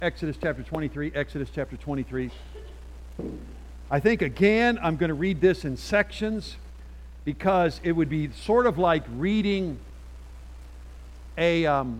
Exodus chapter 23, Exodus chapter 23. I think, again, I'm going to read this in sections because it would be sort of like reading the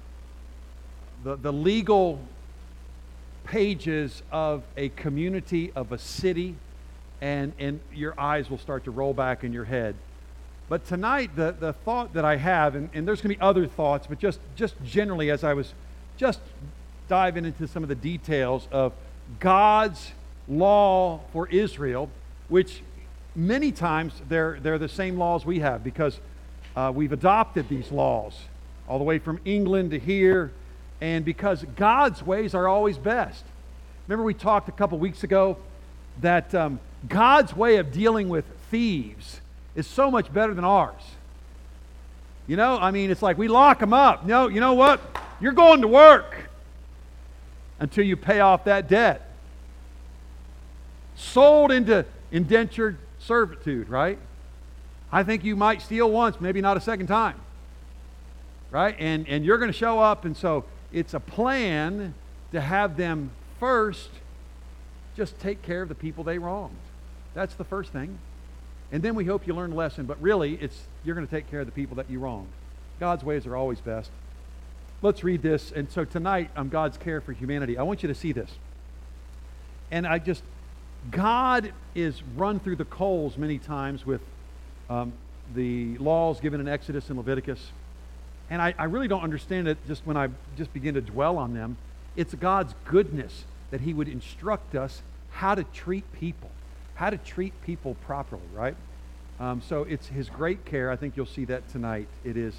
legal pages of a community, of a city, and your eyes will start to roll back in your head. But tonight, the thought that I have, and there's going to be other thoughts, but just generally as I was just diving into some of the details of God's law for Israel, which many times they're the same laws we have because we've adopted these laws all the way from England to here, and because God's ways are always best. Remember we talked a couple weeks ago that God's way of dealing with thieves is so much better than ours. You know, I mean, it's like we lock them up. No, you know what? You're going to work until you pay off that debt. Sold into indentured servitude, right? I think you might steal once, maybe not a second time. Right? And you're going to show up, and so it's a plan to have them first just take care of the people they wronged. That's the first thing. And then we hope you learn a lesson, but really you're going to take care of the people that you wronged. God's ways are always best. Let's read this. And so tonight, God's care for humanity. I want you to see this. And God is run through the coals many times with the laws given in Exodus and Leviticus. And I really don't understand it just when I just begin to dwell on them. It's God's goodness that He would instruct us how to treat people properly, right? So it's His great care. I think you'll see that tonight. It is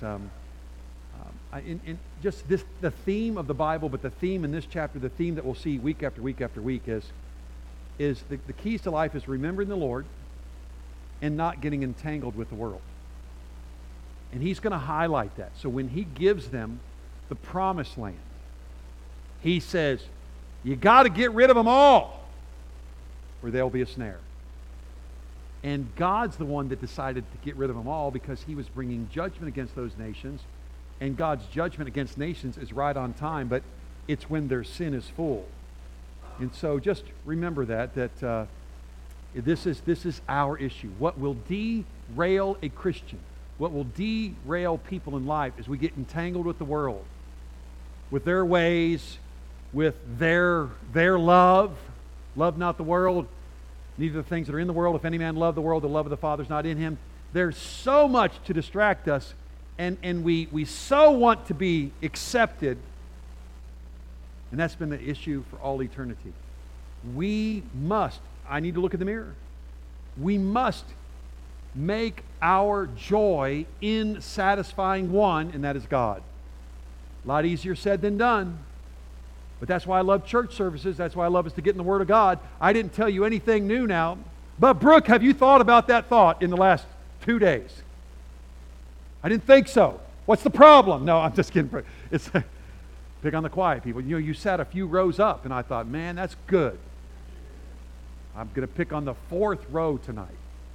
just this, the theme of the Bible, but the theme in this chapter, the theme that we'll see week after week after week is the keys to life is remembering the Lord and not getting entangled with the world. And He's going to highlight that. So when He gives them the promised land, He says, you got to get rid of them all, or there'll be a snare. And God's the one that decided to get rid of them all because He was bringing judgment against those nations. And God's judgment against nations is right on time, but it's when their sin is full. And so just remember that this is our issue. What will derail a Christian, what will derail people in life is we get entangled with the world, with their ways, with their love. Love not the world, neither the things that are in the world. If any man love the world, the love of the Father is not in him. There's so much to distract us, and we so want to be accepted, and that's been the issue for all eternity. I need to look in the mirror. We must make our joy in satisfying one, and that is God. A lot easier said than done. But that's why I love church services. That's why I love us to get in the Word of God. I didn't tell you anything new now. But Brooke, have you thought about that thought in the last 2 days? I didn't think so. What's the problem? No, I'm just kidding. It's pick on the quiet people. You know, you sat a few rows up, and I thought, man, that's good. I'm going to pick on the 4th row tonight.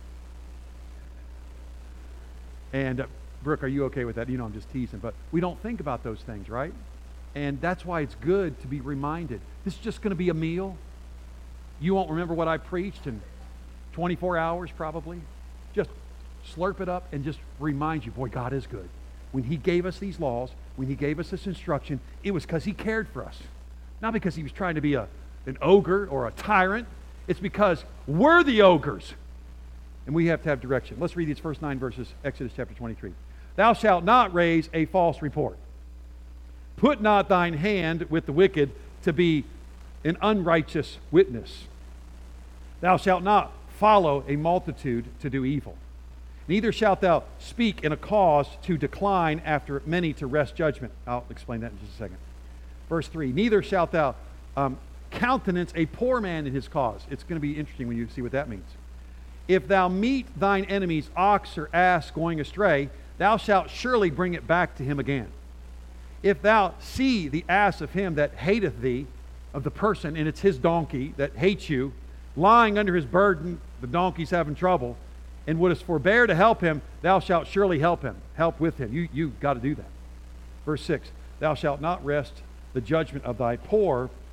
And Brooke, are you okay with that? You know I'm just teasing. But we don't think about those things, right? And that's why it's good to be reminded. This is just going to be a meal. You won't remember what I preached in 24 hours probably. Just slurp it up and just remind you, boy, God is good. When He gave us these laws, when He gave us this instruction, it was because He cared for us. Not because He was trying to be an ogre or a tyrant. It's because we're the ogres. And we have to have direction. Let's read these first 9 verses, Exodus chapter 23. Thou shalt not raise a false report. Put not thine hand with the wicked to be an unrighteous witness. Thou shalt not follow a multitude to do evil. Neither shalt thou speak in a cause to decline after many to wrest judgment. I'll explain that in just a second. Verse 3, neither shalt thou countenance a poor man in his cause. It's going to be interesting when you see what that means. If thou meet thine enemy's ox or ass going astray, thou shalt surely bring it back to him again. If thou see the ass of him that hateth thee, of the person, and it's his donkey that hates you, lying under his burden, the donkey's having trouble, and wouldst forbear to help him, thou shalt surely help with him. You've got to do that. Verse 6, thou shalt not wrest the judgment of thy poor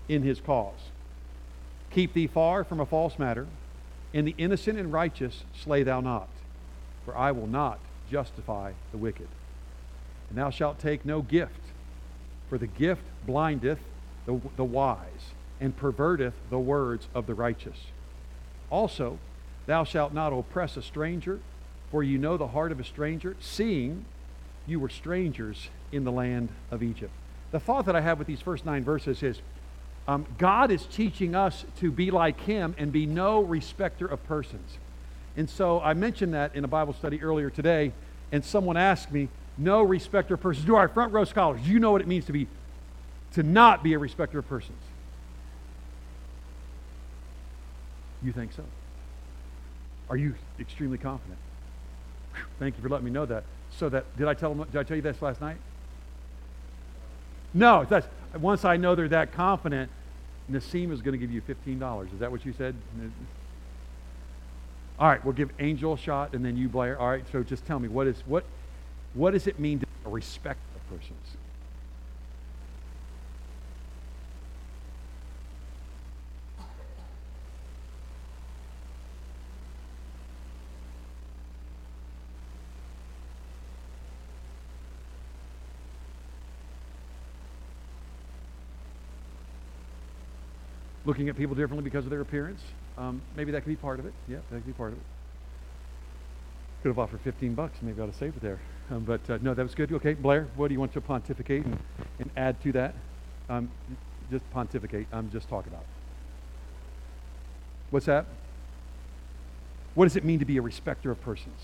in his cause. Keep thee far from a false matter, and the innocent and righteous slay thou not, for I will not justify the wicked. And thou shalt take no gift, for the gift blindeth the wise, and perverteth the words of the righteous. Also, thou shalt not oppress a stranger, for you know the heart of a stranger, seeing you were strangers in the land of Egypt. The thought that I have with these first 9 verses is, God is teaching us to be like him and be no respecter of persons. And so I mentioned that in a Bible study earlier today, and someone asked me, no respecter of persons. Do our front row scholars, do you know what it means to not be a respecter of persons? You think so? Are you extremely confident? Whew, thank you for letting me know that. So that, did I tell you this last night? No, that's, once I know they're that confident, Nassim is going to give you $15. Is that what you said? All right, we'll give Angel a shot, and then you, Blair. All right, so just tell me, what does it mean to respect the persons? Looking at people differently because of their appearance. Maybe that could be part of it. Yeah, that could be part of it. Could have offered $15. Maybe I ought to save it there. But no, that was good. Okay, Blair, what do you want to pontificate and add to that? Just pontificate. Just talk about. What's that? What does it mean to be a respecter of persons?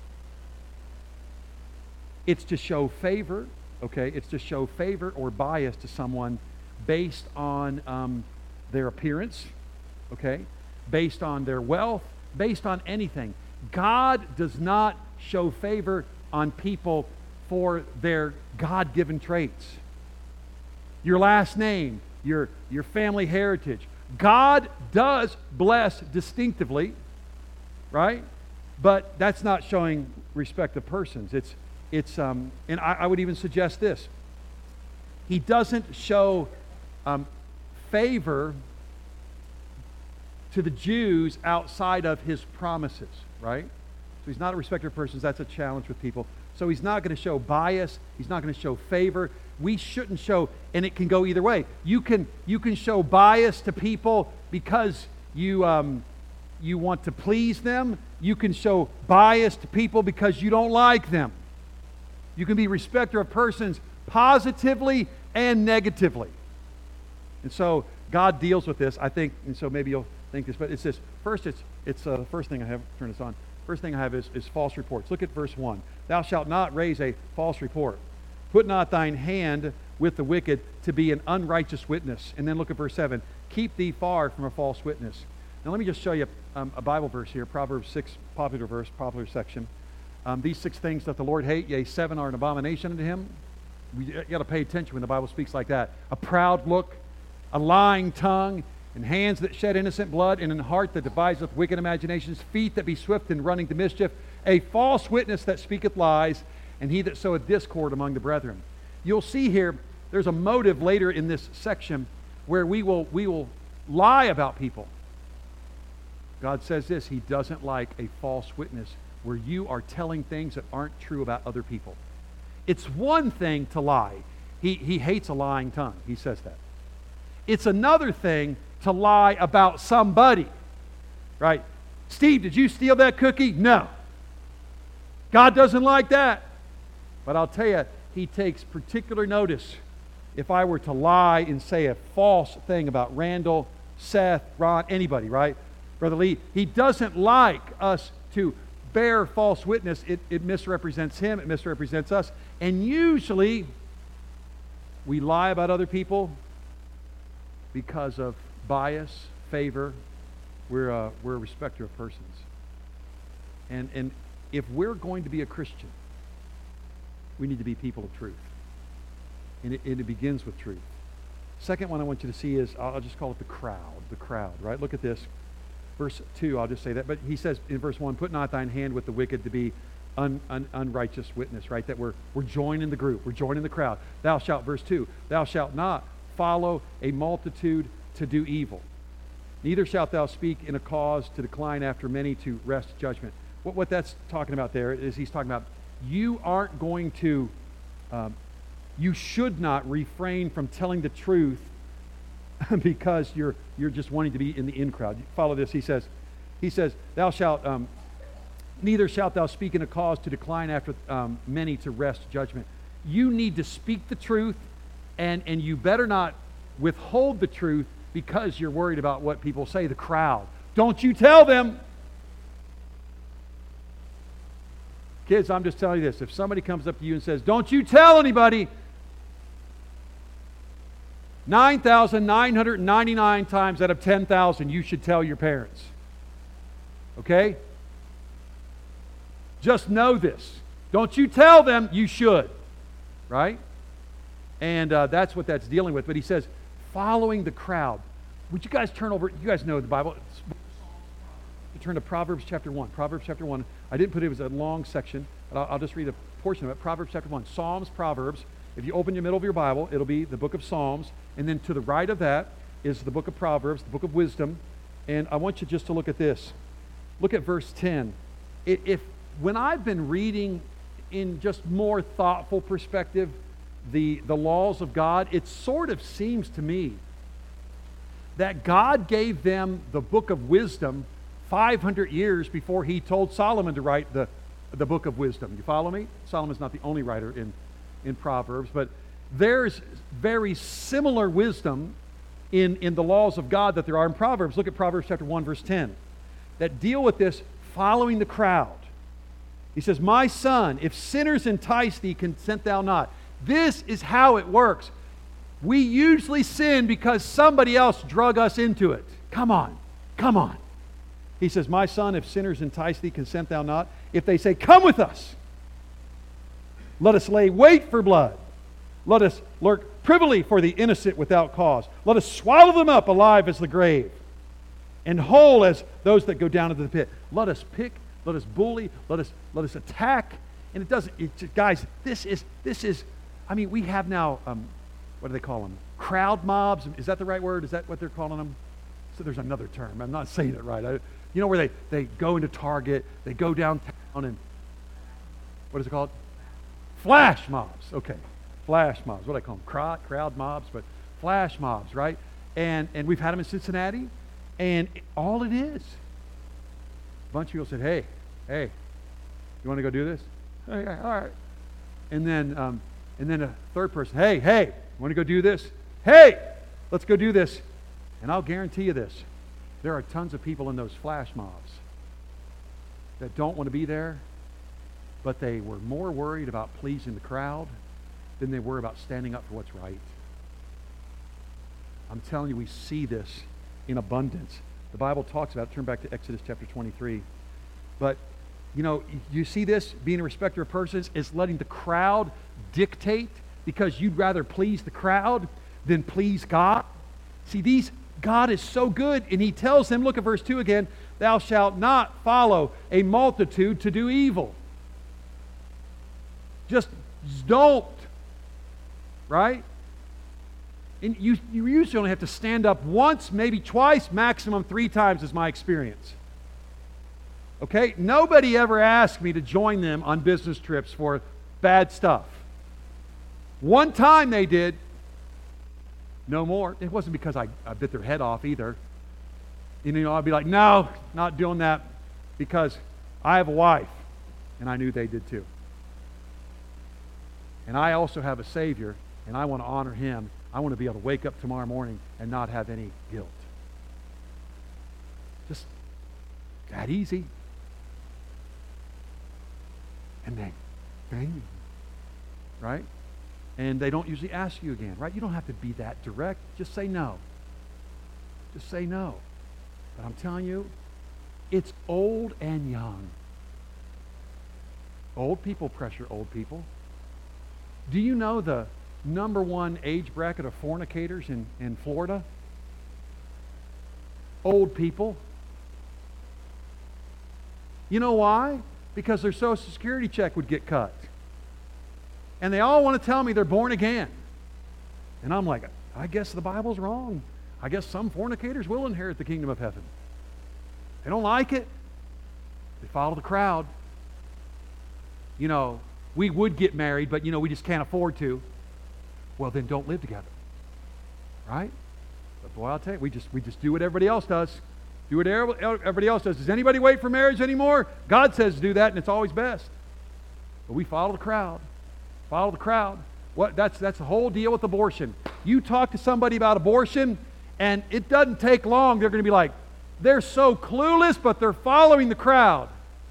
It's to show favor, okay? It's to show favor or bias to someone based on their appearance, okay? Based on their wealth, based on anything. God does not show favor on people for their God-given traits. Your last name, your family heritage. God does bless distinctively, right? But that's not showing respect of persons. And I would even suggest this. He doesn't show favor to the Jews outside of his promises, right? So he's not a respecter of persons. That's a challenge with people. So he's not going to show bias. He's not going to show favor. We shouldn't show, and it can go either way. You can show bias to people because you want to please them. You can show bias to people because you don't like them. You can be respecter of persons positively and negatively. And so God deals with this, I think, and so maybe you'll think this, but it's this. First, it's the first thing I have, turn this on. First thing I have is false reports. Look at verse 1. Thou shalt not raise a false report. Put not thine hand with the wicked to be an unrighteous witness. And then look at verse 7. Keep thee far from a false witness. Now let me just show you a Bible verse here. Proverbs 6, popular verse, popular section. These 6 things that the Lord hate, yea, 7 are an abomination unto him. You got to pay attention when the Bible speaks like that. A proud look, a lying tongue, and hands that shed innocent blood, and an heart that deviseth wicked imaginations, feet that be swift in running to mischief, a false witness that speaketh lies, and he that soweth discord among the brethren. You'll see here, there's a motive later in this section where we will lie about people. God says this, he doesn't like a false witness where you are telling things that aren't true about other people. It's one thing to lie. He hates a lying tongue. He says that. It's another thing to lie about somebody, right? Steve, did you steal that cookie? No. God doesn't like that. But I'll tell you, he takes particular notice if I were to lie and say a false thing about Randall, Seth, Ron, anybody, right? Brother Lee, he doesn't like us to bear false witness. It misrepresents him, it misrepresents us. And usually, we lie about other people because of bias, favor. We're a respecter of persons. And if we're going to be a Christian, we need to be people of truth. And it begins with truth. Second one I want you to see is, I'll just call it the crowd, right? Look at this. Verse 2, I'll just say that. But he says in verse 1, put not thine hand with the wicked to be unrighteous witness, right? That we're joining the group. We're joining the crowd. Thou shalt, verse 2, thou shalt not follow a multitude to do evil. Neither shalt thou speak in a cause to decline after many to wrest judgment. What that's talking about there is he's talking about you aren't going to, you should not refrain from telling the truth because you're just wanting to be in the in crowd. Follow this. He says, thou shalt, neither shalt thou speak in a cause to decline after many to wrest judgment. You need to speak the truth, and you better not withhold the truth because you're worried about what people say, the crowd. Don't you tell them. Kids, I'm just telling you this. If somebody comes up to you and says, don't you tell anybody, 9,999 times out of 10,000 you should tell your parents. Okay? Just know this. Don't you tell them, you should. Right? And that's what that's dealing with. But he says, following the crowd. Would you guys turn over? You guys know the Bible. You turn to Proverbs chapter 1. Proverbs chapter 1. I didn't put it as a long section, but I'll just read a portion of it. Proverbs chapter 1. Psalms, Proverbs. If you open the middle of your Bible, it'll be the book of Psalms. And then to the right of that is the book of Proverbs, the book of wisdom. And I want you just to look at this. Look at verse 10. When I've been reading in just more thoughtful perspective the laws of God, it sort of seems to me that God gave them the book of wisdom 500 years before he told Solomon to write the book of wisdom. You follow me? Solomon's not the only writer in Proverbs, but there's very similar wisdom in the laws of God that there are in Proverbs. Look at Proverbs chapter 1, verse 10, that deal with this following the crowd. He says, my son, if sinners entice thee, consent thou not. This is how it works. We usually sin because somebody else drug us into it. Come on. Come on. He says, my son, if sinners entice thee, consent thou not. If they say, come with us, let us lay wait for blood. Let us lurk privily for the innocent without cause. Let us swallow them up alive as the grave, and whole as those that go down into the pit. Let us pick, let us bully, let us attack. And it doesn't, guys, this is, I mean, we have now, what do they call them? Crowd mobs. Is that the right word? Is that what they're calling them? So there's another term. I'm not saying it right. You know where they go into Target, they go downtown, and what is it called? Flash mobs. Okay. Flash mobs. What do I call them? Crowd mobs, but flash mobs, right? And we've had them in Cincinnati, and all it is, a bunch of people said, hey, you want to go do this? Hey, all right. And then a third person, hey, you want to go do this? Hey, let's go do this. And I'll guarantee you this, there are tons of people in those flash mobs that don't want to be there, but they were more worried about pleasing the crowd than they were about standing up for what's right. I'm telling you, we see this in abundance. The Bible talks about it. Turn back to Exodus chapter 23. But, you know, you see this, being a respecter of persons, is letting the crowd dictate because you'd rather please the crowd than please God. See, God is so good, and he tells them, look at verse 2 again, thou shalt not follow a multitude to do evil. Just don't. Right? And you usually only have to stand up once, maybe twice, maximum 3 times is my experience. Okay? Nobody ever asked me to join them on business trips for bad stuff. One time they did. No more. It wasn't because I bit their head off either. You know, I'd be like, no, not doing that because I have a wife. And I knew they did too. And I also have a Savior, and I want to honor him. I want to be able to wake up tomorrow morning and not have any guilt. Just that easy. And they bang me. Right? And they don't usually ask you again, right? You don't have to be that direct. Just say no. Just say no. But I'm telling you, it's old and young. Old people pressure old people. Do you know the number 1 age bracket of fornicators in Florida? Old people. You know why? Because their Social Security check would get cut. And they all want to tell me they're born again. And I'm like, I guess the Bible's wrong. I guess some fornicators will inherit the kingdom of heaven. They don't like it. They follow the crowd. You know, we would get married, but, we just can't afford to. Well, then don't live together. Right? But boy, I'll tell you, we just do what everybody else does. Do what everybody else does. Does anybody wait for marriage anymore? God says to do that, and it's always best. But we follow the crowd. Follow the crowd. That's the whole deal with abortion. You talk to somebody about abortion, and it doesn't take long. They're going to be like, they're so clueless, but they're following the crowd.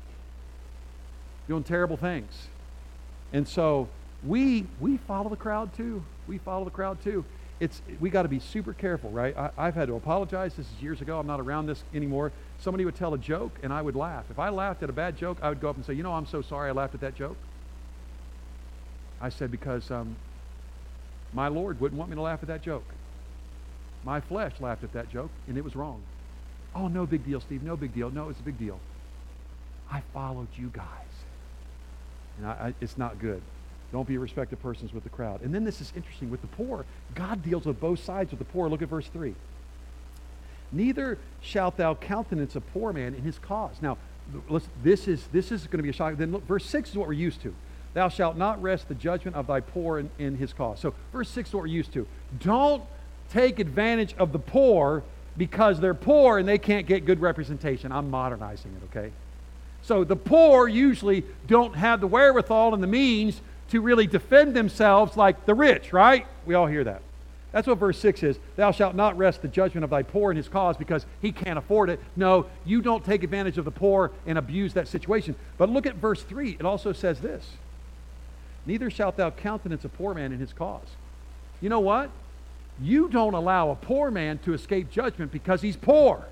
Doing terrible things. And so we follow the crowd too. We follow the crowd too. We got to be super careful, right? I've had to apologize. This is years ago. I'm not around this anymore. Somebody would tell a joke, and I would laugh. If I laughed at a bad joke, I would go up and say, I'm so sorry I laughed at that joke. I said, because my Lord wouldn't want me to laugh at that joke. My flesh laughed at that joke, and it was wrong. Oh, no big deal, Steve. No big deal. No, it's a big deal. I followed you guys. And it's not good. Don't be a respect of persons with the crowd. And then this is interesting. With the poor, God deals with both sides with the poor. Look at verse 3. Neither shalt thou countenance a poor man in his cause. Now, this is going to be a shock. Then look, verse 6 is what we're used to. Thou shalt not rest the judgment of thy poor in his cause. So verse 6 is what we're used to. Don't take advantage of the poor because they're poor and they can't get good representation. I'm modernizing it, okay? So the poor usually don't have the wherewithal and the means to really defend themselves like the rich, right? We all hear that. That's what verse 6 is. Thou shalt not rest the judgment of thy poor in his cause because he can't afford it. No, you don't take advantage of the poor and abuse that situation. But look at verse 3. It also says this. Neither shalt thou countenance a poor man in his cause. You know what? You don't allow a poor man to escape judgment because he's poor.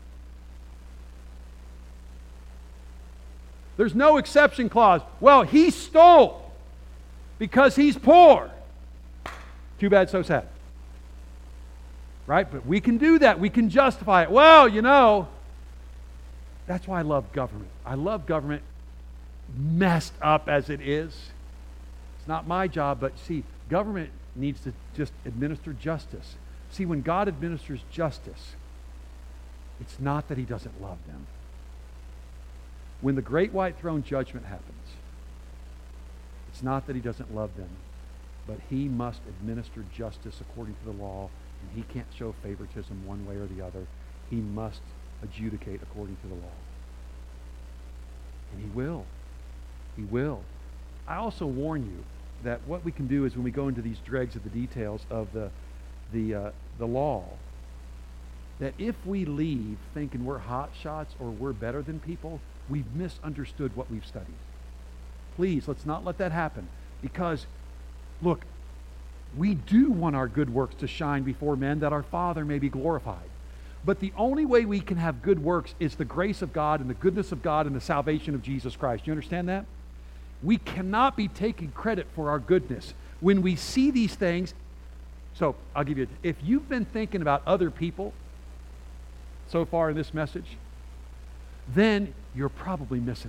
There's no exception clause. Well, he stole because he's poor. Too bad, so sad. Right? But we can do that. We can justify it. Well, that's why I love government. I love government messed up as it is. It's not my job, but see, government needs to just administer justice. See, when God administers justice, it's not that he doesn't love them. When the great white throne judgment happens, it's not that he doesn't love them, but he must administer justice according to the law, and he can't show favoritism one way or the other. He must adjudicate according to the law. And he will. He will. I also warn you that what we can do is when we go into these dregs of the details of the law, that if we leave thinking we're hot shots or we're better than people, we've misunderstood what we've studied. Please, let's not let that happen. Because, look, we do want our good works to shine before men that our Father may be glorified. But the only way we can have good works is the grace of God and the goodness of God and the salvation of Jesus Christ. You understand that? We cannot be taking credit for our goodness. When we see these things, so I'll give you, if you've been thinking about other people so far in this message, then you're probably missing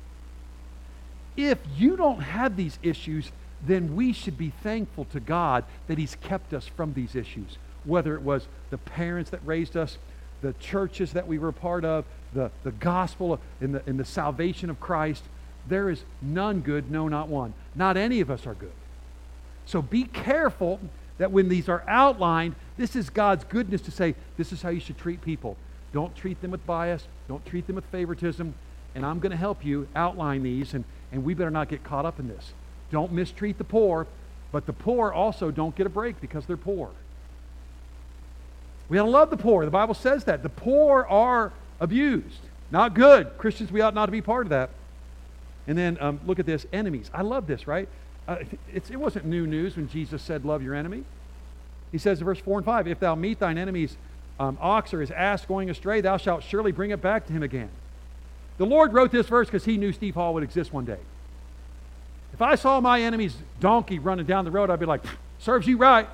it. If you don't have these issues, then we should be thankful to God that he's kept us from these issues. Whether it was the parents that raised us, the churches that we were a part of, the gospel and the salvation of Christ, there is none good, no, not one. Not any of us are good. So be careful that when these are outlined, this is God's goodness to say, this is how you should treat people. Don't treat them with bias. Don't treat them with favoritism. And I'm going to help you outline these, and we better not get caught up in this. Don't mistreat the poor, but the poor also don't get a break because they're poor. We ought to love the poor. The Bible says that. The poor are abused. Not good. Christians, we ought not to be part of that. And then look at this, enemies. I love this, right? It wasn't new news when Jesus said, love your enemy. He says in verse 4 and 5, if thou meet thine enemy's ox or his ass going astray, thou shalt surely bring it back to him again. The Lord wrote this verse because he knew Steve Hall would exist one day. If I saw my enemy's donkey running down the road, I'd be like, serves you right.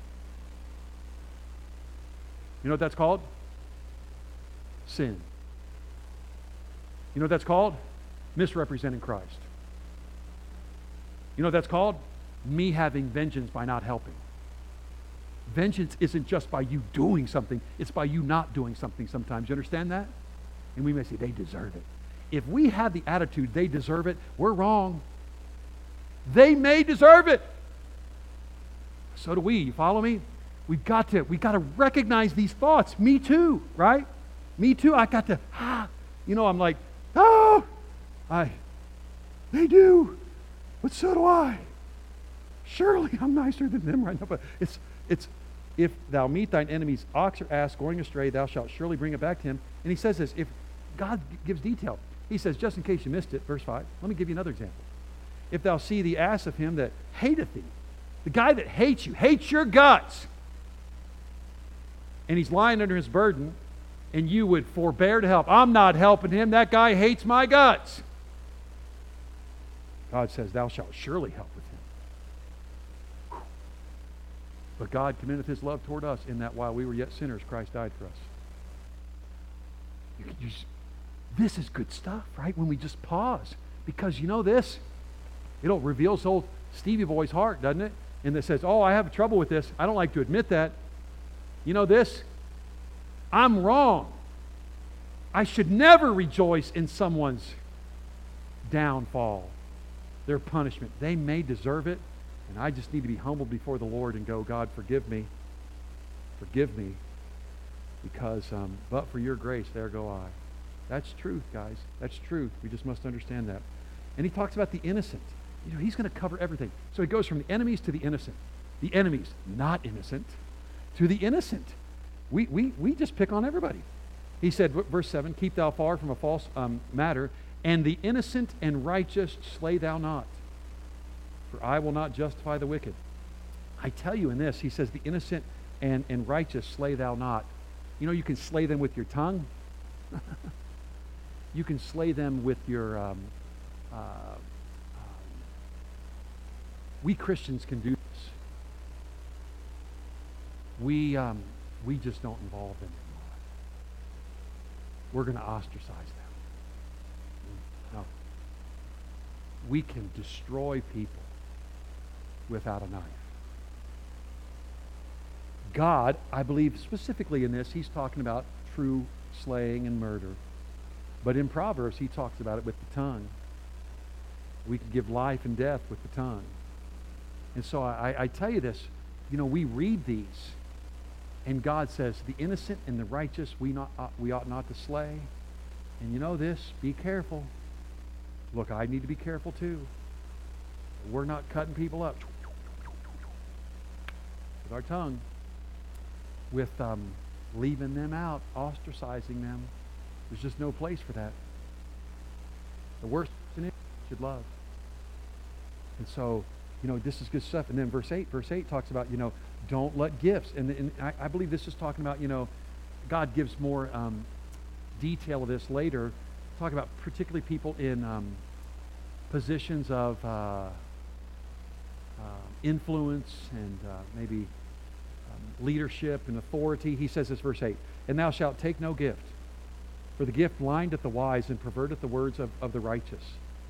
You know what that's called? Sin. You know what that's called? Misrepresenting Christ. You know what that's called? Me having vengeance by not helping. Vengeance isn't just by you doing something, it's by you not doing something sometimes. You understand that? And we may say, they deserve it. If we have the attitude, they deserve it, we're wrong. They may deserve it. So do we. You follow me? We've got to recognize these thoughts. Me too, right? Me too. I got to, I'm like, they do, but so do I. Surely I'm nicer than them right now. But it's if thou meet thine enemy's ox or ass going astray, thou shalt surely bring it back to him. And he says this, if God gives detail. He says, just in case you missed it, verse 5, let me give you another example. If thou see the ass of him that hateth thee, the guy that hates you, hates your guts, and he's lying under his burden, and you would forbear to help. I'm not helping him. That guy hates my guts. God says, thou shalt surely help with him. But God commendeth his love toward us in that while we were yet sinners, Christ died for us. This is good stuff, right? When we just pause. Because you know this? It reveals old Stevie Boy's heart, doesn't it? And that says, I have trouble with this. I don't like to admit that. You know this? I'm wrong. I should never rejoice in someone's downfall, their punishment. They may deserve it, and I just need to be humbled before the Lord and go, God, forgive me. Forgive me. Because, but for your grace, there go I. That's truth, guys. That's truth. We just must understand that. And he talks about the innocent. He's going to cover everything. So he goes from the enemies to the innocent. The enemies, not innocent, to the innocent. We just pick on everybody. He said, verse 7, keep thou far from a false matter, and the innocent and righteous slay thou not. For I will not justify the wicked. I tell you in this, he says, the innocent and righteous slay thou not. You can slay them with your tongue. You can slay them with your... we Christians can do this. We just don't involve them anymore. We're going to ostracize them. No. We can destroy people without a knife. God, I believe specifically in this, he's talking about true slaying and murder. But in Proverbs, he talks about it with the tongue. We can give life and death with the tongue. And so I tell you this, we read these, and God says, the innocent and the righteous we ought not to slay. And you know this, be careful. Look, I need to be careful too. We're not cutting people up with our tongue, with leaving them out, ostracizing them. There's just no place for that. The worst person should love. And so, this is good stuff. And then verse 8 talks about, don't let gifts. And I believe this is talking about, God gives more detail of this later. Talk about particularly people in positions of influence and maybe leadership and authority. He says this, verse 8, and thou shalt take no gift, for the gift blindeth the wise and perverteth the words of the righteous.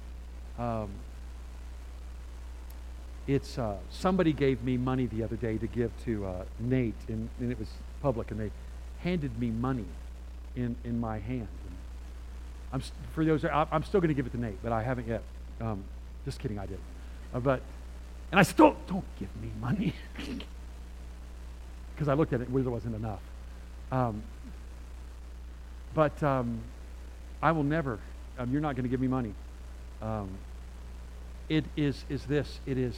Somebody gave me money the other day to give to Nate, and it was public, and they handed me money in my hand. And I'm still going to give it to Nate, but I haven't yet. Just kidding, I did. And I said, don't give me money. Because I looked at it and there wasn't enough. I will never, you're not going to give me money. It is this. It is,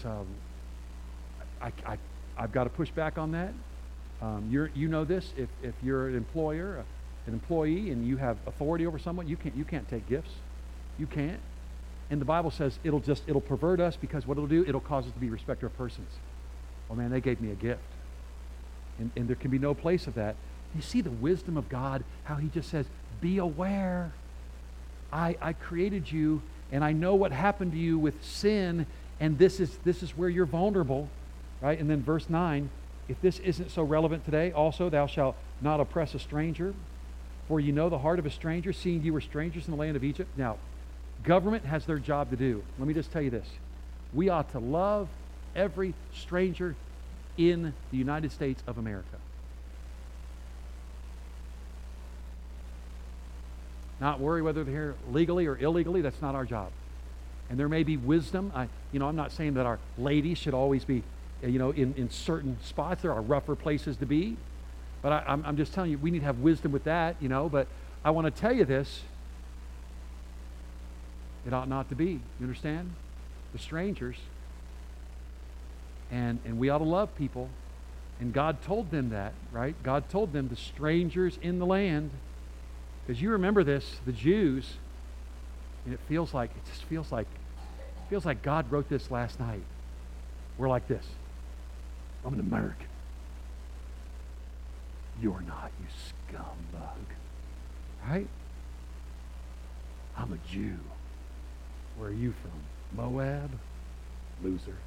I've got to push back on that. You know this. If you're an employer, an employee, and you have authority over someone, you can't take gifts. You can't. And the Bible says it'll pervert us, because what it'll do, it'll cause us to be respecter of persons. Oh man, they gave me a gift. And there can be no place of that. You see the wisdom of God, how he just says, be aware. I created you, and I know what happened to you with sin, and this is where you're vulnerable, right? And then verse 9, if this isn't so relevant today, also thou shalt not oppress a stranger, for you know the heart of a stranger, seeing you were strangers in the land of Egypt. Now, government has their job to do. Let me just tell you this. We ought to love every stranger in the United States of America. Not worry whether they're here legally or illegally. That's not our job. And there may be wisdom. I'm not saying that our ladies should always be, in certain spots. There are rougher places to be. But I'm just telling you, we need to have wisdom with that, But I want to tell you this. It ought not to be. You understand? The strangers. And we ought to love people. And God told them that, right? God told them, the strangers in the land. Because you remember this, the Jews, and it feels like God wrote this last night. We're like this. I'm an American. You're not, you scumbag. Right? I'm a Jew. Where are you from? Moab? Loser.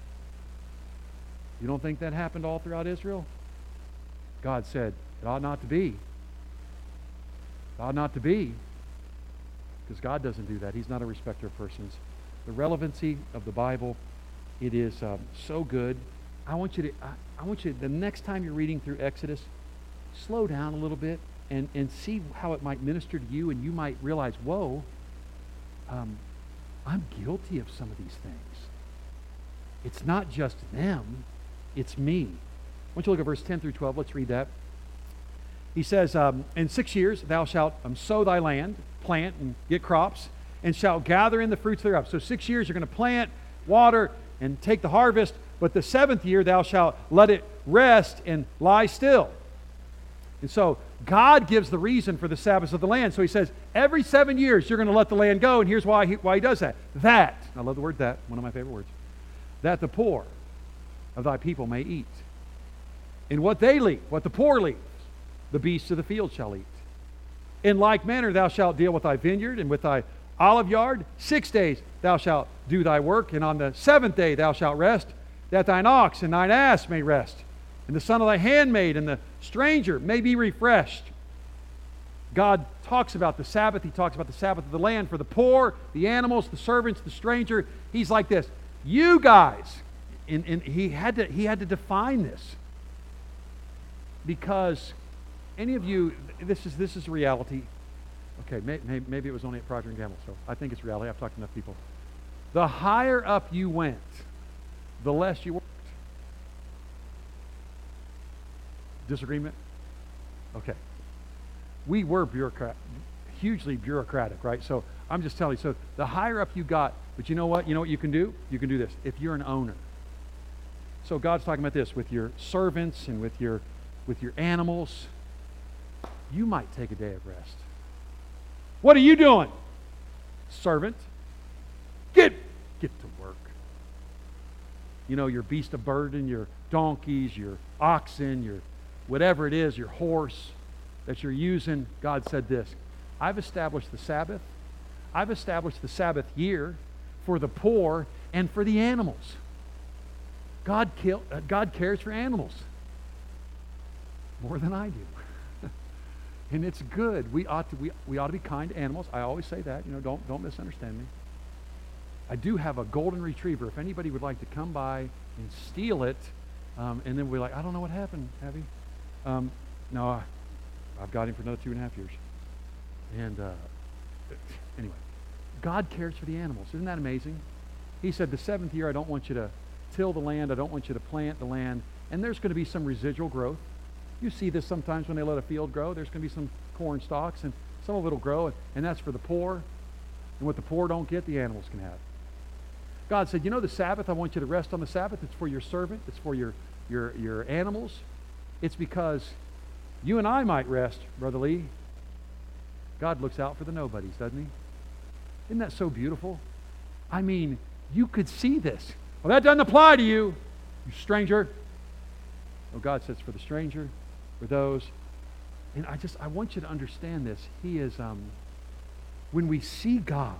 You don't think that happened all throughout Israel? God said, it ought not to be. It ought not to be. Because God doesn't do that. He's not a respecter of persons. The relevancy of the Bible, it is so good. I want you, the next time you're reading through Exodus, slow down a little bit and see how it might minister to you, and you might realize, whoa, I'm guilty of some of these things. It's not just them, it's me. I want you to look at verse 10 through 12. Let's read that. He says, in 6 years thou shalt sow thy land, plant and get crops, and shalt gather in the fruits thereof. So 6 years you're going to plant, water, and take the harvest, but the 7th year thou shalt let it rest and lie still. And so God gives the reason for the Sabbaths of the land. So he says, every 7 years you're going to let the land go, and here's why he does that. That, I love the word that, one of my favorite words, that the poor of thy people may eat. And what they leave, what the poor leave, the beasts of the field shall eat. In like manner thou shalt deal with thy vineyard and with thy olive yard. 6 days thou shalt do thy work, and on the 7th day thou shalt rest, that thine ox and thine ass may rest, and the son of thy handmaid and the stranger may be refreshed. God talks about the Sabbath. He talks about the Sabbath of the land for the poor, the animals, the servants, the stranger. He's like this. You guys, and he had to define this, because any of you, this is reality. Okay, maybe it was only at Procter & Gamble, so I think it's reality. I've talked to enough people. The higher up you went, the less you worked. Disagreement? Okay. We were hugely bureaucratic, right? So I'm just telling you, so the higher up you got, but you know what? You know what you can do? You can do this. If you're an owner. So God's talking about this with your servants and with your animals. You might take a day of rest. What are you doing? Servant, get to work. Your beast of burden, your donkeys, your oxen, your whatever it is, your horse that you're using. God said this, I've established the Sabbath. I've established the Sabbath year for the poor and for the animals. God cares for animals more than I do. And it's good. We ought to be kind to animals. I always say that. Don't misunderstand me. I do have a golden retriever. If anybody would like to come by and steal it, and then we're like, I don't know what happened, Abby. No, I've got him for another 2.5 years. And anyway, God cares for the animals. Isn't that amazing? He said, the 7th year, I don't want you to till the land. I don't want you to plant the land. And there's going to be some residual growth. You see this sometimes when they let a field grow. There's going to be some corn stalks, and some of it will grow, and that's for the poor. And what the poor don't get, the animals can have. God said, the Sabbath, I want you to rest on the Sabbath. It's for your servant. It's for your animals. It's because you and I might rest, Brother Lee. God looks out for the nobodies, doesn't he? Isn't that so beautiful? I mean, you could see this. Well, that doesn't apply to you, you stranger. Oh, God says for the stranger, for those. And I want you to understand this. He is, when we see God,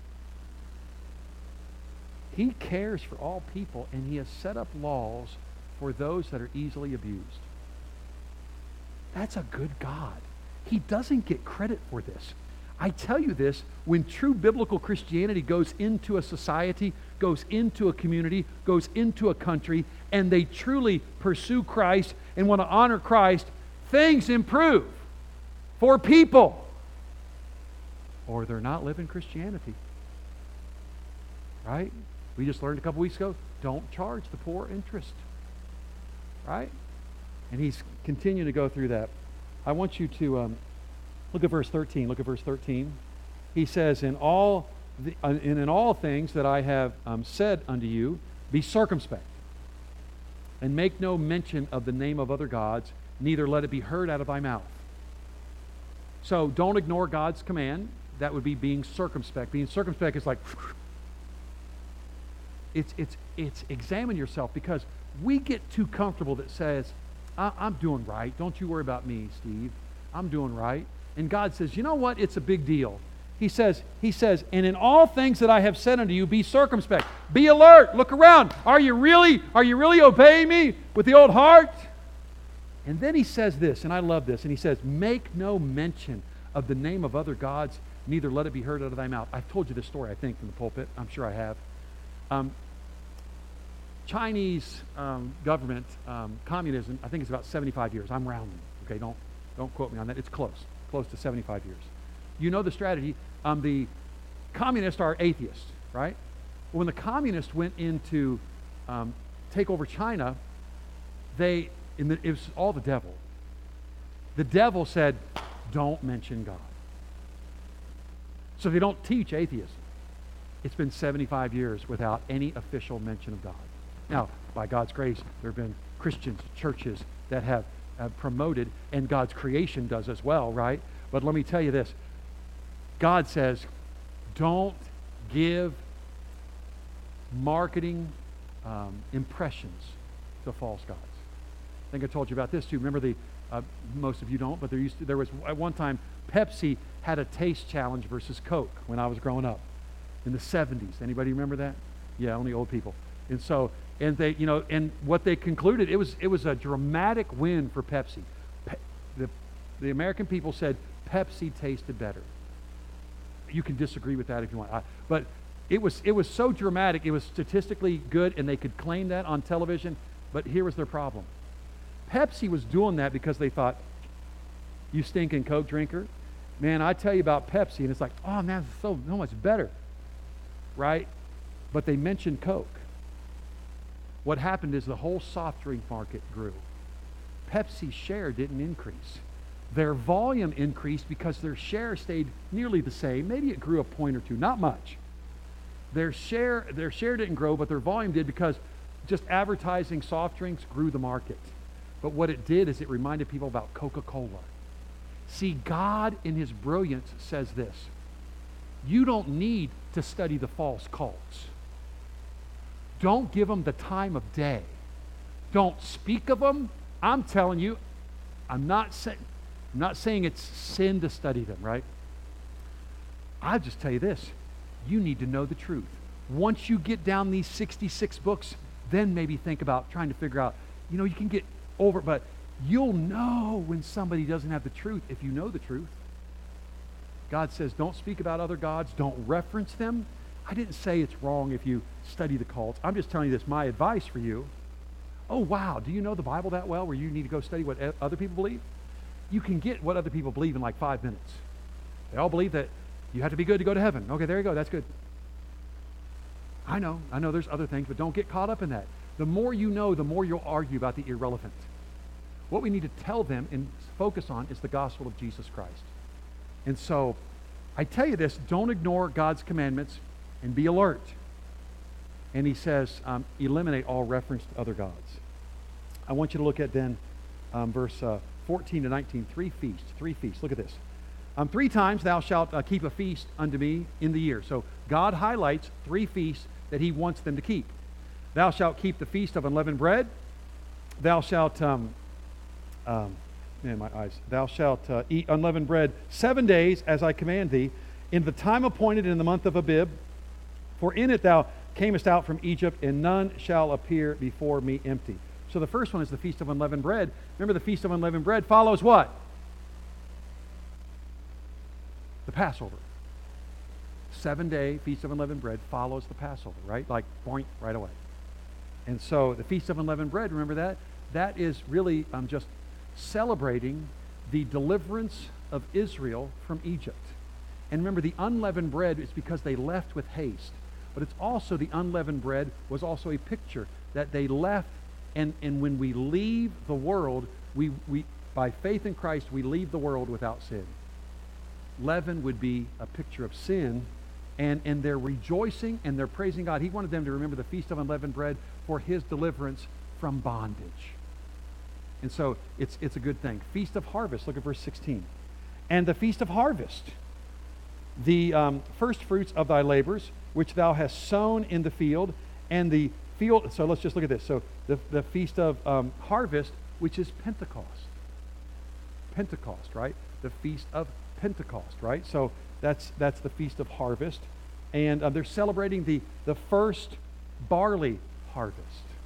He cares for all people, and He has set up laws for those that are easily abused. That's a good God. He doesn't get credit for this. I tell you this, when true biblical Christianity goes into a society, goes into a community, goes into a country, and they truly pursue Christ and want to honor Christ, things improve for people. Or they're not living Christianity. Right? We just learned a couple weeks ago, don't charge the poor interest. Right? And he's continuing to go through that. I want you to look at verse 13. Look at verse 13. He says, in all things that I have said unto you, be circumspect, and make no mention of the name of other gods, neither let it be heard out of thy mouth. So don't ignore God's command. That would be being circumspect. Being circumspect is like, it's examine yourself, because we get too comfortable that says, I'm doing right. Don't you worry about me, Steve. I'm doing right. And God says, you know what? It's a big deal. He says, and in all things that I have said unto you, be circumspect. Be alert. Look around. Are you really obeying me with the old heart? And then he says this, and I love this, and he says, make no mention of the name of other gods, neither let it be heard out of thy mouth. I've told you this story, I think, from the pulpit. I'm sure I have. Chinese government, communism, I think it's about 75 years. I'm rounding. Okay, don't quote me on that. It's close to 75 years. You know the strategy. The communists are atheists, right? When the communists went in to take over China, it was all the devil. The devil said, don't mention God. So they don't teach atheism. It's been 75 years without any official mention of God. Now, by God's grace, there have been Christians, churches that have promoted, and God's creation does as well, right? But let me tell you this. God says, don't give marketing impressions to false gods. I think I told you about this too. Remember most of you don't, but there was at one time, Pepsi had a taste challenge versus Coke when I was growing up in the 70s. Anybody remember that? Yeah, only old people. And so, and they, and what they concluded, it was a dramatic win for Pepsi. The American people said Pepsi tasted better. You can disagree with that if you want, but it was so dramatic. It was statistically good, and they could claim that on television. But here was their problem. Pepsi was doing that because they thought, you stinking Coke drinker, man, I tell you about Pepsi, and it's like, oh man, it's so much better, right? But they mentioned Coke. What happened is the whole soft drink market grew. Pepsi's share didn't increase. Their volume increased because their share stayed nearly the same. Maybe it grew a point or two, not much. Their share didn't grow, but their volume did, because just advertising soft drinks grew the market. But what it did is it reminded people about Coca-Cola. See, God in his brilliance says this. You don't need to study the false cults. Don't give them the time of day. Don't speak of them. I'm telling you, I'm not saying it's sin to study them, right? I'll just tell you this. You need to know the truth. Once you get down these 66 books, then maybe think about trying to figure out, you can get over it, but you'll know when somebody doesn't have the truth if you know the truth. God says, don't speak about other gods. Don't reference them. I didn't say it's wrong if you study the cults. I'm just telling you this, my advice for you. Oh, wow, do you know the Bible that well where you need to go study what other people believe? You can get what other people believe in like 5 minutes. They all believe that you have to be good to go to heaven. Okay, there you go. That's good. I know there's other things, but don't get caught up in that. The more you know, the more you'll argue about the irrelevant. What we need to tell them and focus on is the gospel of Jesus Christ. And so, I tell you this, don't ignore God's commandments and be alert. And he says, eliminate all reference to other gods. I want you to look at then verse 14 to 19, three feasts. Look at this. 3 times thou shalt keep a feast unto me in the year. So God highlights 3 feasts that he wants them to keep. Thou shalt keep the feast of unleavened bread. Thou shalt, thou shalt eat unleavened bread 7 days as I command thee, in the time appointed in the month of Abib. For in it thou camest out from Egypt, and none shall appear before me empty. So the first one is the Feast of Unleavened Bread. Remember, the Feast of Unleavened Bread follows what? The Passover. 7-day Feast of Unleavened Bread follows the Passover, right? Like, boink, right away. And so the Feast of Unleavened Bread, remember that? That is really just celebrating the deliverance of Israel from Egypt. And remember, the unleavened bread is because they left with haste. But it's also, the unleavened bread was also a picture that they left, and when we leave the world, we by faith in Christ, we leave the world without sin. Leaven would be a picture of sin, and they're rejoicing and they're praising God. He wanted them to remember the Feast of Unleavened Bread for his deliverance from bondage. And so it's a good thing. Feast of Harvest, look at verse 16. And the Feast of Harvest, the first fruits of thy labors, which thou hast sown in the field, and the field, so let's just look at this. So the Feast of Harvest, which is Pentecost. Pentecost, right? The Feast of Pentecost, right? So that's the Feast of Harvest. And they're celebrating the first barley harvest.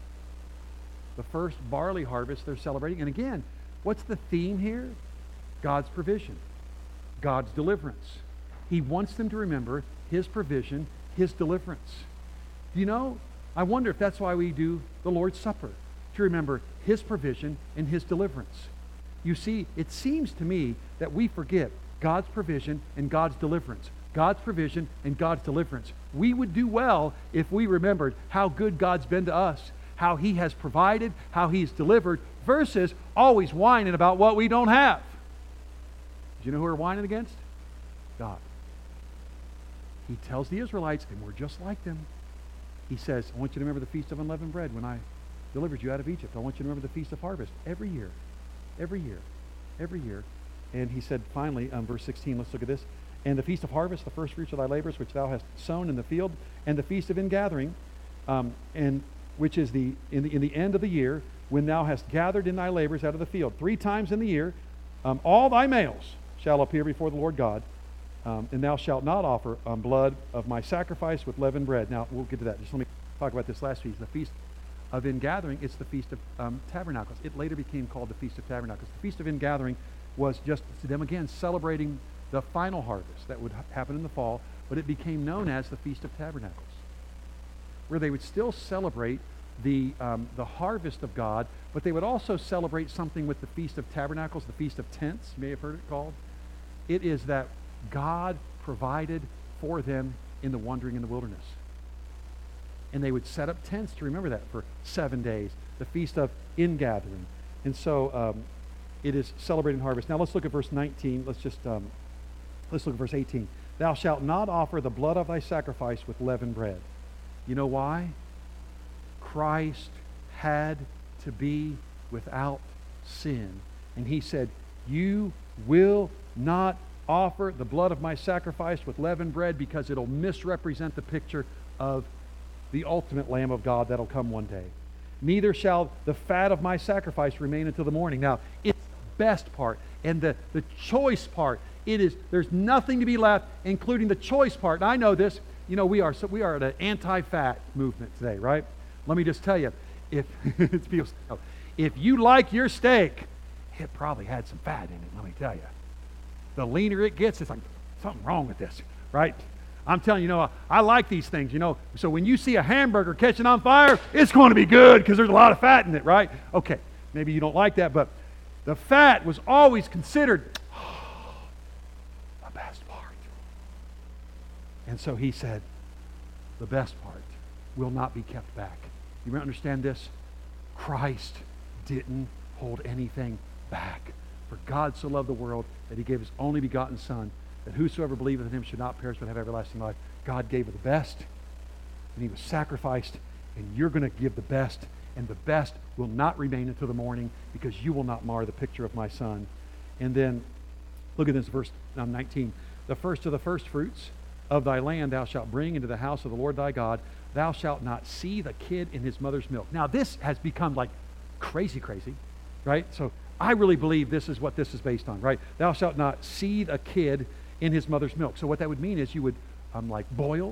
The first barley harvest they're celebrating. And again, what's the theme here? God's provision. God's deliverance. He wants them to remember his provision, his deliverance. You know, I wonder if that's why we do the Lord's Supper, to remember his provision and his deliverance. You see, it seems to me that we forget God's provision and God's deliverance. God's provision and God's deliverance. We would do well if we remembered how good God's been to us, how he has provided, how he's delivered, versus always whining about what we don't have. Do you know who we're whining against? God. He tells the Israelites, and we're just like them. He says, I want you to remember the Feast of Unleavened Bread when I delivered you out of Egypt. I want you to remember the Feast of Harvest every year. Every year. Every year. And he said, finally, verse 16, let's look at this. And the Feast of Harvest, the first fruits of thy labors, which thou hast sown in the field, and the Feast of Ingathering, and which is in the end of the year, when thou hast gathered in thy labors out of the field. 3 times in the year, all thy males shall appear before the Lord God, and thou shalt not offer blood of my sacrifice with leavened bread. Now, we'll get to that. Just let me talk about this last feast. The Feast of Ingathering, it's the Feast of Tabernacles. It later became called the Feast of Tabernacles. The Feast of Ingathering was just them again celebrating the final harvest that would happen in the fall, but it became known as the Feast of Tabernacles, where they would still celebrate the harvest of God, but they would also celebrate something with the Feast of Tabernacles, the Feast of Tents, you may have heard it called. It is that God provided for them in the wandering in the wilderness. And they would set up tents to remember that for 7 days, the Feast of Ingathering. And so it is celebrating harvest. Now let's look at verse 19. Let's look at verse 18. Thou shalt not offer the blood of thy sacrifice with leavened bread. You know why? Christ had to be without sin. And he said, you will not offer the blood of my sacrifice with leavened bread, because it'll misrepresent the picture of the ultimate Lamb of God that'll come one day. Neither shall the fat of my sacrifice remain until the morning. Now, it's the best part and the choice part. There's nothing to be left, including the choice part. And I know this. You know, we are at an anti-fat movement today, right? Let me just tell you, if you like your steak, it probably had some fat in it, let me tell you. The leaner it gets, it's like, something wrong with this, right? I'm telling you, I like these things, So when you see a hamburger catching on fire, it's going to be good because there's a lot of fat in it, right? Okay, maybe you don't like that, but the fat was always considered the best part. And so he said, the best part will not be kept back. You may understand this? Christ didn't hold anything back. For God so loved the world that he gave his only begotten Son, that whosoever believeth in him should not perish but have everlasting life. God gave the best, and he was sacrificed, and you're going to give the best, and the best will not remain until the morning, because you will not mar the picture of my Son. And then, look at this verse 19. The first of the first fruits of thy land thou shalt bring into the house of the Lord thy God. Thou shalt not see the kid in his mother's milk. Now, this has become like crazy, right? So I really believe this is what this is based on, right? Thou shalt not seethe a kid in his mother's milk. So what that would mean is you would boil,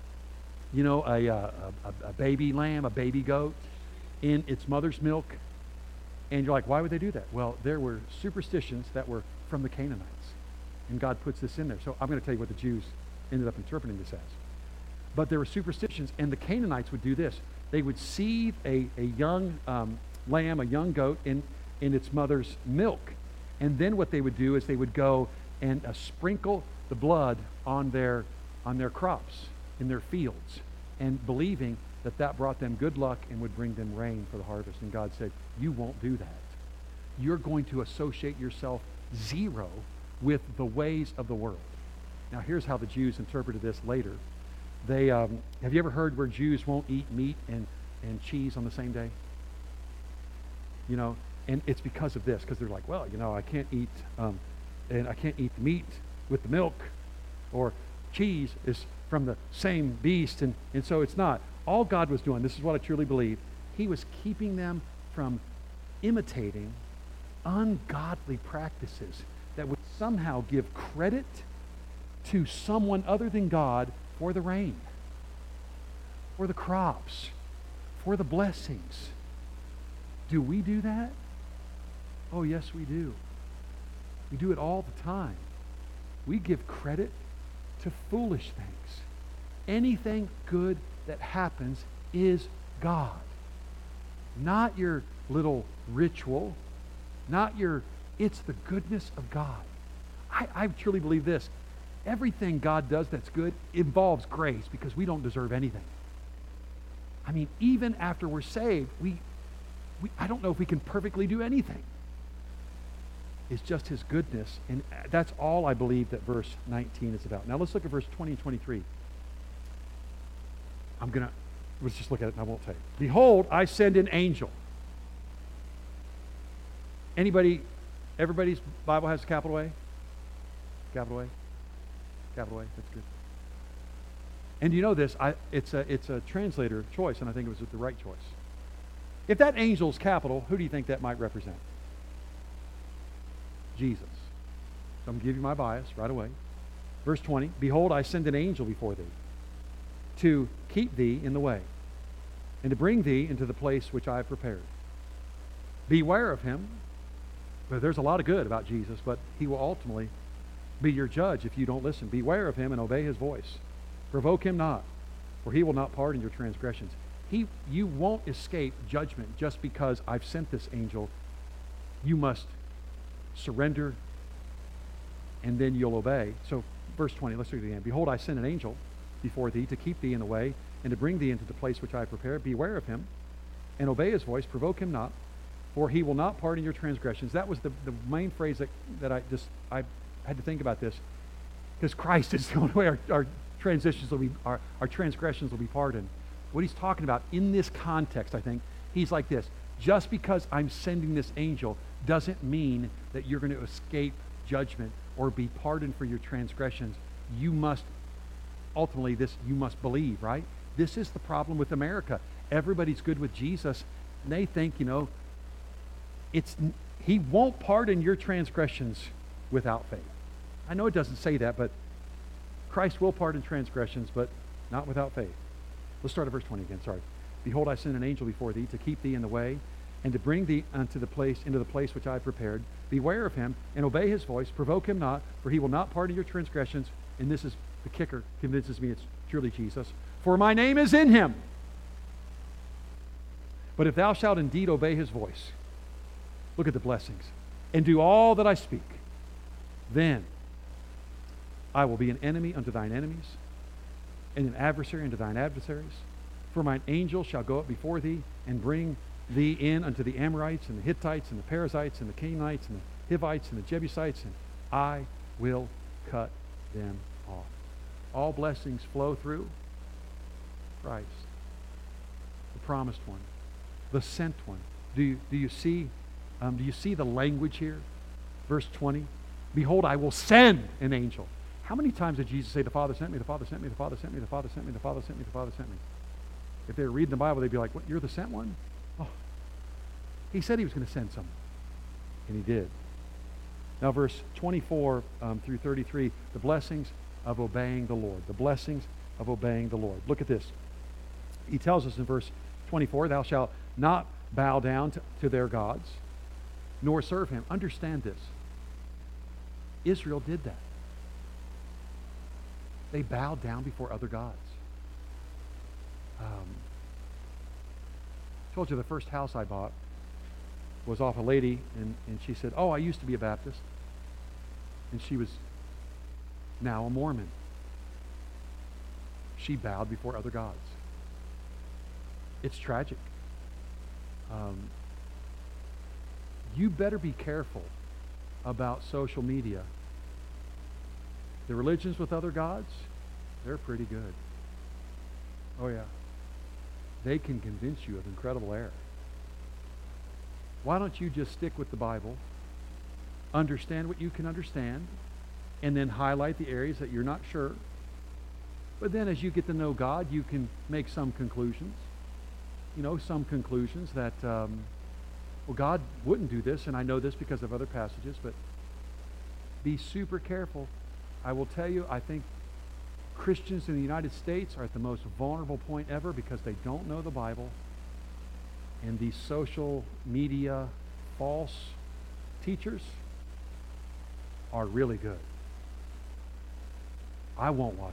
a baby lamb, a baby goat in its mother's milk. And you're like, why would they do that? Well, there were superstitions that were from the Canaanites. And God puts this in there. So I'm going to tell you what the Jews ended up interpreting this as. But there were superstitions, and the Canaanites would do this. They would seethe a young lamb, a young goat, in its mother's milk. And then what they would do is they would go and sprinkle the blood on their crops, in their fields, and believing that brought them good luck and would bring them rain for the harvest. And God said, you won't do that. You're going to associate yourself zero with the ways of the world. Now here's how the Jews interpreted this later. They have you ever heard where Jews won't eat meat and cheese on the same day? You know, and it's because of this, because they're like, well, you know, I can't eat meat with the milk, or cheese is from the same beast, and so it's not. All God was doing, this is what I truly believe, he was keeping them from imitating ungodly practices that would somehow give credit to someone other than God for the rain, for the crops, for the blessings. Do we do that? Oh, yes, we do. We do it all the time. We give credit to foolish things. Anything good that happens is God. Not your little ritual, it's the goodness of God. I truly believe this. Everything God does that's good involves grace, because we don't deserve anything. I mean, even after we're saved, I don't know if we can perfectly do anything. It's just his goodness, and that's all I believe that verse 19 is about. Now let's look at verse 20 and 23. Let's just look at it and I won't tell you. Behold, I send an angel. Everybody's Bible has a capital A? Capital A? Capital A, that's good. And you know this, it's a translator choice, and I think it was the right choice. If that angel's capital, who do you think that might represent? Jesus. So I'm going to give you my bias right away. Verse 20, behold, I send an angel before thee to keep thee in the way and to bring thee into the place which I have prepared. Beware of him. But there's a lot of good about Jesus, but he will ultimately be your judge if you don't listen. Beware of him and obey his voice. Provoke him not, for he will not pardon your transgressions. You won't escape judgment just because I've sent this angel. You must surrender, and then you'll obey. So verse 20, let's read it again. Behold, I send an angel before thee to keep thee in the way and to bring thee into the place which I have prepared. Beware of him and obey his voice. Provoke him not, for he will not pardon your transgressions. That was the main phrase that I had to think about this, because Christ is the only way our transgressions will be pardoned. What he's talking about in this context, I think, he's like this. Just because I'm sending this angel doesn't mean that you're going to escape judgment or be pardoned for your transgressions. You must believe, right? This is the problem with America. Everybody's good with Jesus, and they think, he won't pardon your transgressions without faith. I know it doesn't say that, but Christ will pardon transgressions, but not without faith. Let's start at verse 20 again, sorry. Behold, I send an angel before thee to keep thee in the way and to bring thee into the place which I have prepared. Beware of him and obey his voice. Provoke him not, for he will not pardon your transgressions. And this is the kicker, convinces me it's truly Jesus. For my name is in him. But if thou shalt indeed obey his voice, look at the blessings, and do all that I speak, then I will be an enemy unto thine enemies, and an adversary unto thine adversaries. For mine angel shall go up before thee, and bring thee in unto the Amorites, and the Hittites, and the Perizzites, and the Canaanites, and the Hivites, and the Jebusites, and I will cut them off. All blessings flow through Christ, the promised one, the sent one. Do you see the language here? Verse 20, behold, I will send an angel. How many times did Jesus say, the Father sent me, the Father sent me, the Father sent me, the Father sent me, the Father sent me, the Father sent me? If they were reading the Bible, they'd be like, what, you're the sent one? Oh, he said he was going to send someone, and he did. Now verse 24 through 33, the blessings of obeying the Lord. The blessings of obeying the Lord. Look at this. He tells us in verse 24, thou shalt not bow down to their gods, nor serve him. Understand this. Israel did that. They bowed down before other gods. I told you the first house I bought was off a lady, and she said, "Oh, I used to be a Baptist." And she was now a Mormon. She bowed before other gods. It's tragic. You better be careful about social media. The religions with other gods, they're pretty good. Oh yeah. They can convince you of incredible error. Why don't you just stick with the Bible, understand what you can understand, and then highlight the areas that you're not sure. But then as you get to know God, you can make some conclusions. Some conclusions that, well, God wouldn't do this, and I know this because of other passages, but be super careful. I will tell you, I think Christians in the United States are at the most vulnerable point ever because they don't know the Bible, and these social media false teachers are really good. I won't watch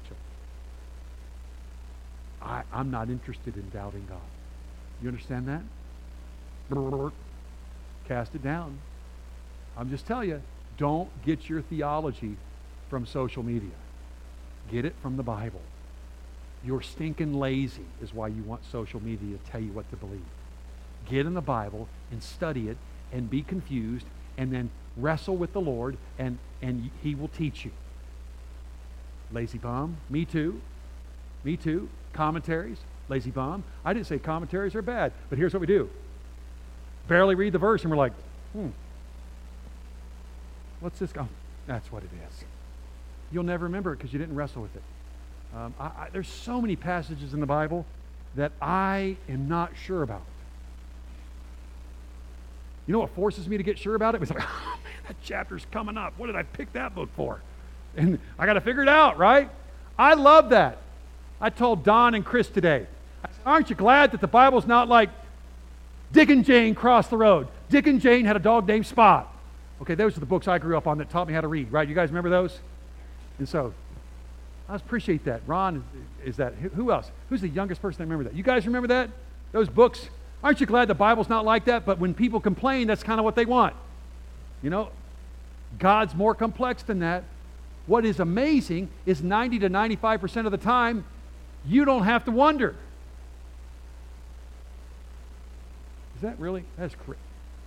them. I'm not interested in doubting God. You understand that? Cast it down. I'm just telling you, don't get your theology from social media. Get it from the Bible. You're stinking lazy is why you want social media to tell you what to believe. Get in the Bible and study it and be confused and then wrestle with the Lord and He will teach you. Lazy bum. Me too. Me too. Commentaries. Lazy bum. I didn't say commentaries are bad, but here's what we do. Barely read the verse and we're like, what's this? Oh, that's what it is. You'll never remember it because you didn't wrestle with it. There's so many passages in the Bible that I am not sure about. You know what forces me to get sure about it? It's like, oh man, that chapter's coming up. What did I pick that book for? And I got to figure it out, right? I love that. I told Don and Chris today, I said, aren't you glad that the Bible's not like Dick and Jane crossed the road? Dick and Jane had a dog named Spot. Okay, those are the books I grew up on that taught me how to read, right? You guys remember those? And so, I appreciate that. Ron is that. Who else? Who's the youngest person that remember that? You guys remember that? Those books? Aren't you glad the Bible's not like that? But when people complain, that's kind of what they want. God's more complex than that. What is amazing is 90 to 95% of the time, you don't have to wonder. Is that really? That's crazy.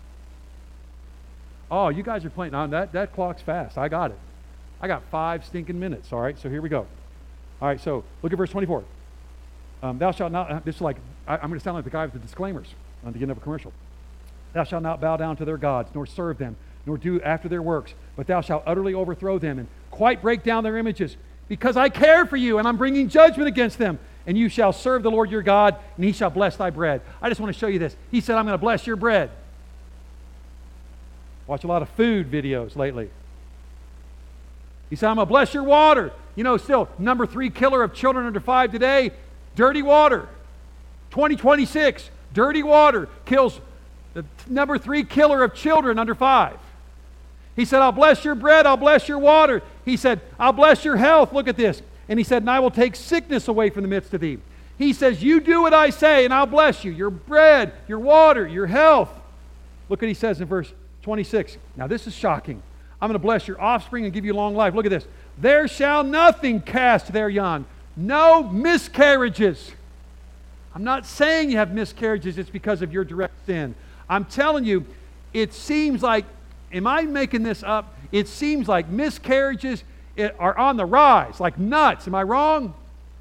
Oh, you guys are playing. No, that clock's fast. I got it. I got 5 stinking minutes. All right, so here we go. All right, so look at verse 24. Thou shalt not, this is like, I'm going to sound like the guy with the disclaimers on the beginning of a commercial. Thou shalt not bow down to their gods, nor serve them, nor do after their works, but thou shalt utterly overthrow them and quite break down their images, because I care for you, and I'm bringing judgment against them. And you shall serve the Lord your God, and He shall bless thy bread. I just want to show you this. He said, I'm going to bless your bread. Watch a lot of food videos lately. He said, I'm going to bless your water. Still, number 3 killer of children under 5 today, dirty water. 2026, dirty water kills the number 3 killer of children under 5. He said, I'll bless your bread, I'll bless your water. He said, I'll bless your health. Look at this. And he said, and I will take sickness away from the midst of thee. He says, you do what I say, and I'll bless you. Your bread, your water, your health. Look what he says in verse 26. Now this is shocking. I'm going to bless your offspring and give you long life. Look at this. There shall nothing cast their young. No miscarriages. I'm not saying you have miscarriages. It's because of your direct sin. I'm telling you, it seems like, am I making this up? It seems like miscarriages are on the rise, like nuts. Am I wrong?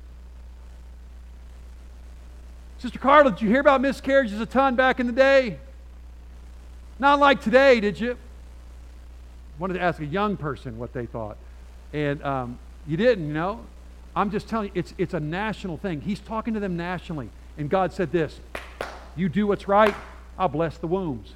Sister Carla, did you hear about miscarriages a ton back in the day? Not like today, did you? Wanted to ask a young person what they thought. And you didn't, I'm just telling you, it's a national thing. He's talking to them nationally. And God said this, you do what's right, I'll bless the wombs.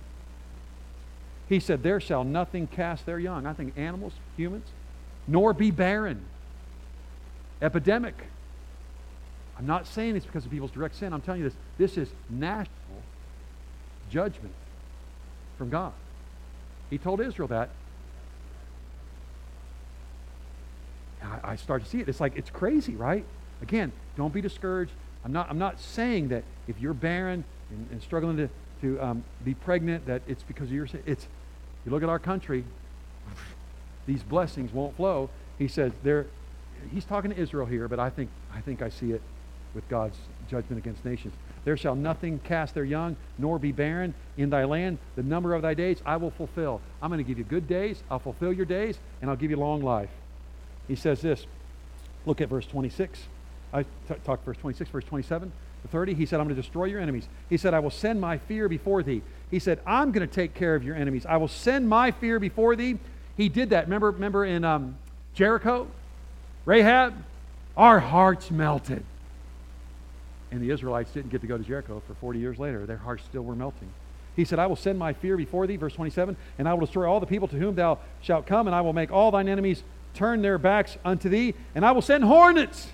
He said, there shall nothing cast their young. I think animals, humans, nor be barren. Epidemic. I'm not saying it's because of people's direct sin. I'm telling you this. This is national judgment from God. He told Israel that. I start to see it. It's like, it's crazy, right? Again, don't be discouraged. I'm not saying that if you're barren and struggling to be pregnant, that it's because of your sin. You look at our country, these blessings won't flow. He says he's talking to Israel here, but I think I see it with God's judgment against nations. There shall nothing cast their young, nor be barren in thy land. The number of thy days I will fulfill. I'm going to give you good days. I'll fulfill your days, and I'll give you long life. He says this. Look at verse 26. I talked verse 26, verse 27 to 30. He said, I'm going to destroy your enemies. He said, I will send my fear before thee. He said, I'm going to take care of your enemies. I will send my fear before thee. He did that. Remember in Jericho? Rahab? Our hearts melted. And the Israelites didn't get to go to Jericho for 40 years later. Their hearts still were melting. He said, I will send my fear before thee, verse 27, and I will destroy all the people to whom thou shalt come, and I will make all thine enemies turn their backs unto thee, and I will send hornets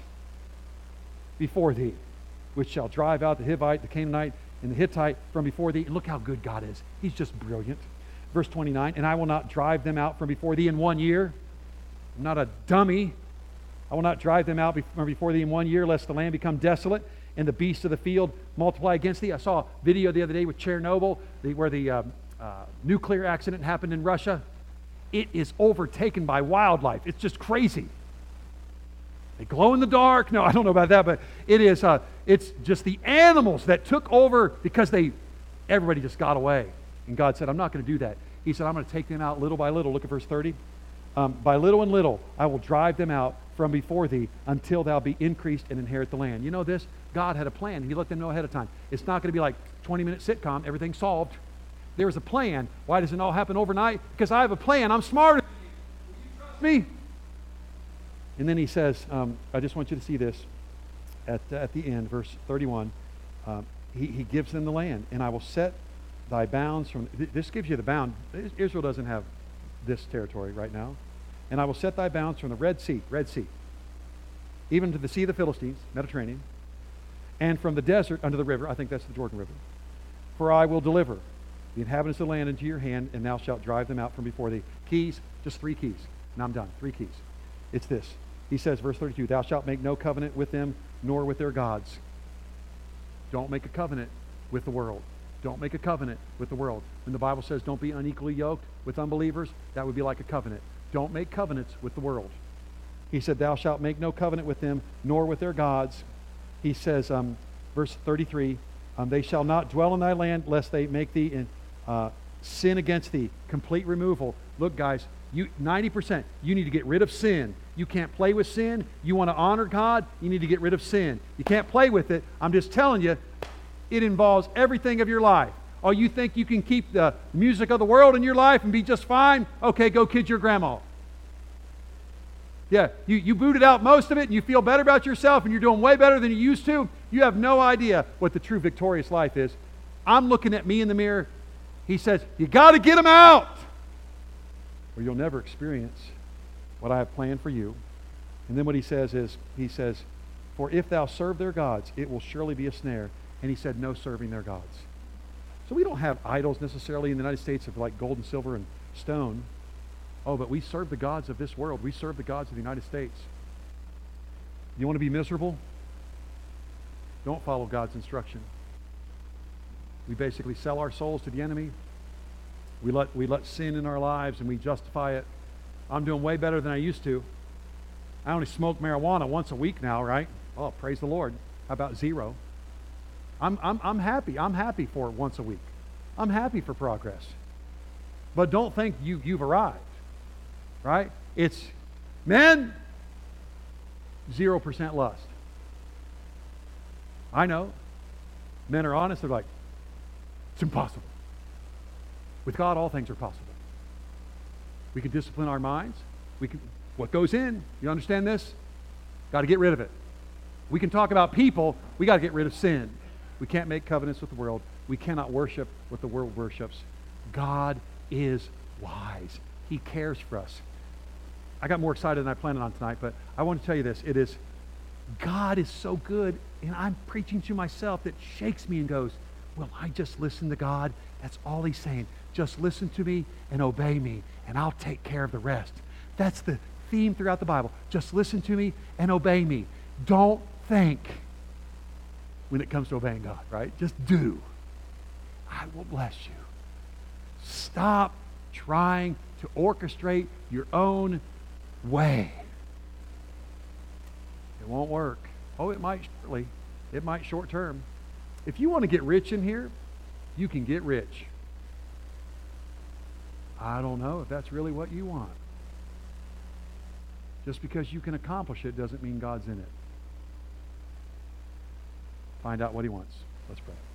before thee, which shall drive out the Hivite, the Canaanite, and the Hittite from before thee. And look how good God is. He's just brilliant. Verse 29, and I will not drive them out from before thee in 1 year. I'm not a dummy. I will not drive them out from before thee in 1 year, lest the land become desolate, and the beasts of the field multiply against thee. I saw a video the other day with Chernobyl, where the nuclear accident happened in Russia. It is overtaken by wildlife. It's just crazy. They glow in the dark. No, I don't know about that, but it's just the animals that took over because everybody just got away. And God said, I'm not going to do that. He said, I'm going to take them out little by little. Look at verse 30. By little and little, I will drive them out from before thee until thou be increased and inherit the land. You know this? God had a plan. He let them know ahead of time. It's not going to be like 20-minute sitcom, everything solved. There's a plan. Why does it all happen overnight? Because I have a plan. I'm smarter than you. Will you trust me? And then he says, I just want you to see this at the end, verse 31. He gives them the land, and I will set thy bounds from... This gives you the bound. Israel doesn't have this territory right now. And I will set thy bounds from the Red Sea, even to the Sea of the Philistines, Mediterranean, and from the desert unto the river, I think that's the Jordan River. For I will deliver the inhabitants of the land into your hand, and thou shalt drive them out from before thee. Keys, just 3 keys. And I'm done. 3 keys. It's this. He says, verse 32, thou shalt make no covenant with them, nor with their gods. Don't make a covenant with the world. Don't make a covenant with the world. When the Bible says don't be unequally yoked with unbelievers, that would be like a covenant. Don't make covenants with the world. He said, thou shalt make no covenant with them, nor with their gods. He says, verse 33, they shall not dwell in thy land, lest they make thee in sin against thee. Complete removal. Look, guys, 90%, you need to get rid of sin. You can't play with sin. You want to honor God, you need to get rid of sin. You can't play with it. I'm just telling you, it involves everything of your life. Oh, you think you can keep the music of the world in your life and be just fine? Okay, go kid your grandma. Yeah, you booted out most of it and you feel better about yourself and you're doing way better than you used to. You have no idea what the true victorious life is. I'm looking at me in the mirror. He says, you got to get them out or you'll never experience what I have planned for you. And then what he says is, for if thou serve their gods, it will surely be a snare. And he said, no serving their gods. So we don't have idols necessarily in the United States of like gold and silver and stone. Oh, but we serve the gods of this world. We serve the gods of the United States. You want to be miserable? Don't follow God's instruction. We basically sell our souls to the enemy. We let sin in our lives and we justify it. I'm doing way better than I used to. I only smoke marijuana once a week now, right? Oh, praise the Lord. How about 0? I'm happy. I'm happy for once a week. I'm happy for progress. But don't think you've arrived. Right? It's men, 0% lust. I know. Men are honest. They're like, it's impossible. With God, all things are possible. We can discipline our minds. What goes in, you understand this? Got to get rid of it. We can talk about people. We got to get rid of sin. We can't make covenants with the world. We cannot worship what the world worships. God is wise. He cares for us. I got more excited than I planned on tonight, but I want to tell you this. God is so good, and I'm preaching to myself that shakes me and goes, will I just listen to God? That's all he's saying. Just listen to me and obey me, and I'll take care of the rest. That's the theme throughout the Bible. Just listen to me and obey me. Don't think when it comes to obeying God, right? Just do. I will bless you. Stop trying to orchestrate your own way. It won't work. Oh, it might shortly. It might short term. If you want to get rich in here, you can get rich. I don't know if that's really what you want. Just because you can accomplish it doesn't mean God's in it. Find out what he wants. Let's pray.